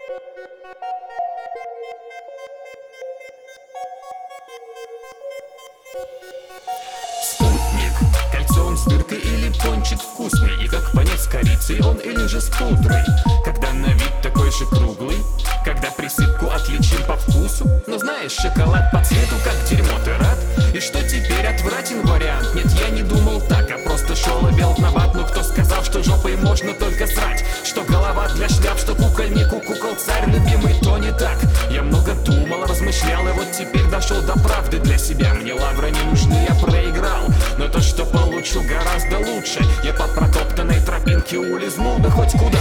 Спутник, кольцо он с дыркой или пончик вкусный? И как понять, с корицей он или же с пудрой? Когда на вид такой же круглый, когда присыпку отличим по вкусу. Но знаешь, шоколад по цвету как дерьмо, ты рад? И что теперь, отвратен вариант? Нет, я не думал так, а просто шел и бел на ват. Ну кто сказал, что жопой можно только срать? Что голова для шляп, что кукольнику кукол царь любимый, то не так. Я много думал, размышлял, и вот теперь дошел до правды для себя. Мне лавры не нужны, я проиграл, но то, что получу, гораздо лучше. Я по протоптанной тропинке улизнул бы хоть куда.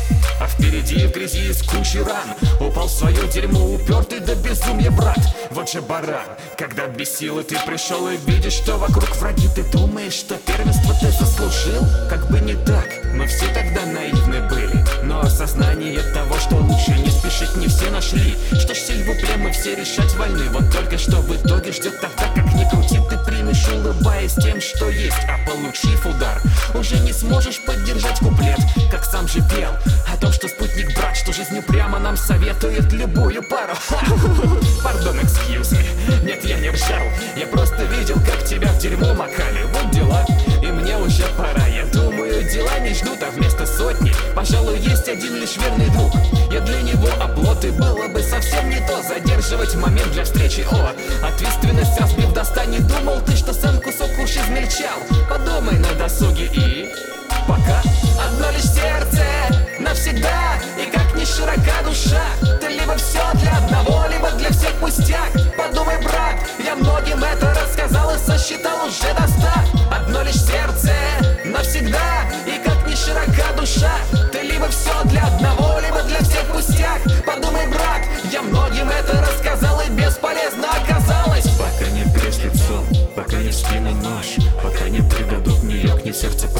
А впереди в грязи из кучи ран упал в свое дерьмо упертый до безумия брат. Вот же баран, когда без силы ты пришел и видишь, что вокруг враги. Ты думаешь, что первенство ты заслужил? Как бы не так, мы все тогда наивны были. Но осознание того, что лучше не спешить, не все нашли. Что ж, сильвупле, мы все решать вольны. Вот только что в итоге ждет тогда, как ни крути, ты примешь, улыбаясь тем, что есть. А получив удар, уже не сможешь поддержать куплет, как сам же пел о том, что спутник брат, что жизнью прямо нам советует любую пару. Пардон, excuse me, нет, я не ржал. Я просто видел, как тебя в дерьмо макали. Вот дела, и мне уже пора. Я думаю, дела не ждут, а вместо сотни, пожалуй, есть один лишь верный друг. Я для него оплот, и было бы совсем не то задерживать момент для встречи. О, ответственность разбив до 100, не думал ты, что сам кусок уж измельчал. Подумай на досуге и... пока. Одно лишь сердце навсегда, и как ни широка душа, ты либо все для одного, либо для всех пустяк. Подумай, брат, я многим это рассказал и сосчитал уже до 100. Одно лишь сердце навсегда, и как ни широка душа, ты либо все для одного, либо для всех пустяк. Подумай, брат, я многим это рассказал и бесполезно оказалось. Пока не грязь лицом, пока не в спину нож, пока не придадут ни лёг, ни сердце